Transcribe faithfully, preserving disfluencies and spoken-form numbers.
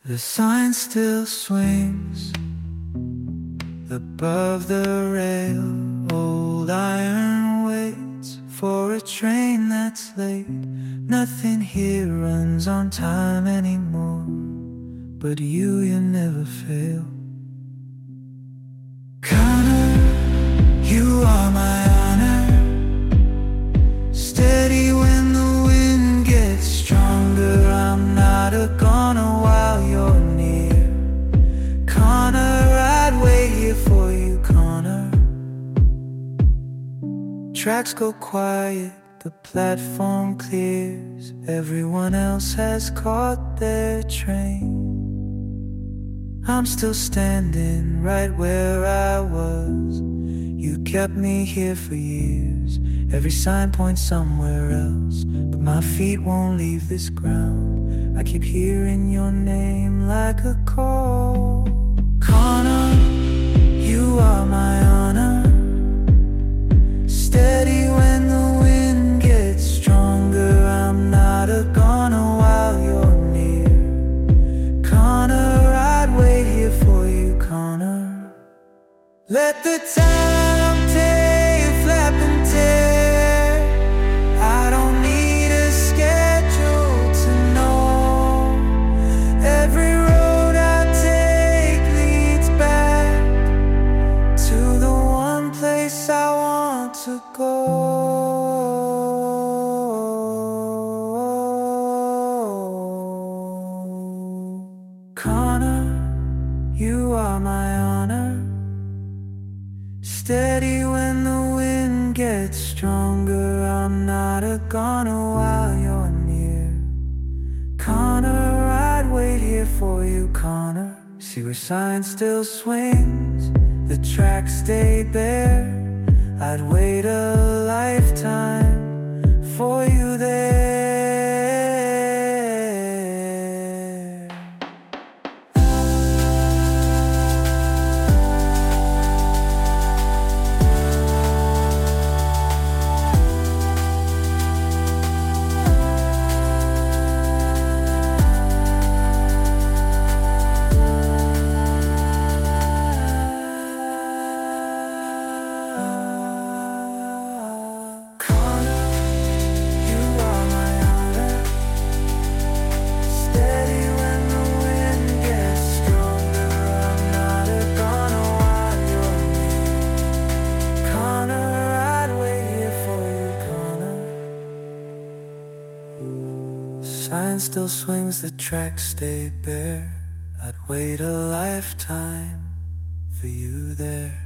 The sign still swings above the rail. Old iron waits for a train that's late. Nothing here runs on time anymore, but you, you never fail. Connor, you are my honor. Steady when the wind gets stronger. I'm not a goner while you're near. Connor, I'd wait here for you, Connor. Tracks go quiet, the platform clears. Everyone else has caught their train. I'm still standing right where I was. You kept me here for years. Every sign points somewhere else, but my feet won't leave this ground. I keep hearing your name like a call. Connor, you are my honor. Steady when the wind gets stronger. I'm not a goner while you're near. Connor, I'd wait here for you, Connor. Let the time take flap and tear. I don't need a schedule to know. Every road I take leads back to the one place I want to go. Connor, you are my honor. Steady when the wind gets stronger. I'm not a goner while you're near. Connor, I'd wait here for you, Connor. See where sign still swings, the track stayed bare. I'd wait a lifetime for you there. Sign still swings, the track stayed bare. I'd wait a lifetime for you there.